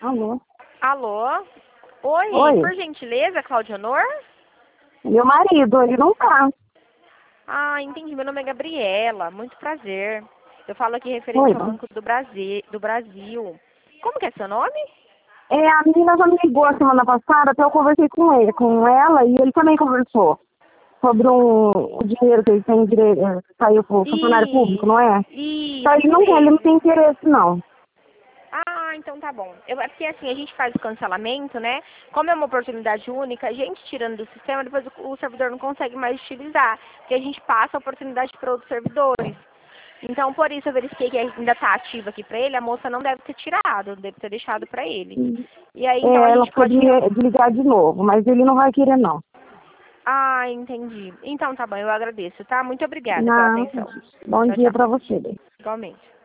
Alô? Alô? Oi, Oi. por gentileza, Claudionor? Meu marido, ele não tá. Ah, entendi. Meu nome é Gabriela. Muito prazer. Eu falo aqui Oi, referente ao Banco do Brasil. Como que é seu nome? a menina já me ligou a semana passada, até eu conversei com ele, com ela, e ele também conversou sobre o dinheiro que ele tem direito, saiu pro funcionário público, não é? Só ele Isso não quer, ele não mesmo. tem interesse, não. Ah, então tá bom. É porque assim, a gente faz o cancelamento, né? Como é uma oportunidade única, a gente tirando do sistema, depois o servidor não consegue mais utilizar. Porque a gente passa a oportunidade para outros servidores. Então, por isso eu verifiquei que ainda está ativo aqui para ele, a moça não deve ter tirado, deve ter deixado para ele. E aí, então, a Ela gente ficou pode... de ligar de novo, mas ele não vai querer, não. Ah, entendi. Então, tá bom, eu agradeço, tá? Muito obrigada pela Não. atenção. Bom Tchau, dia tchau. pra você. Igualmente.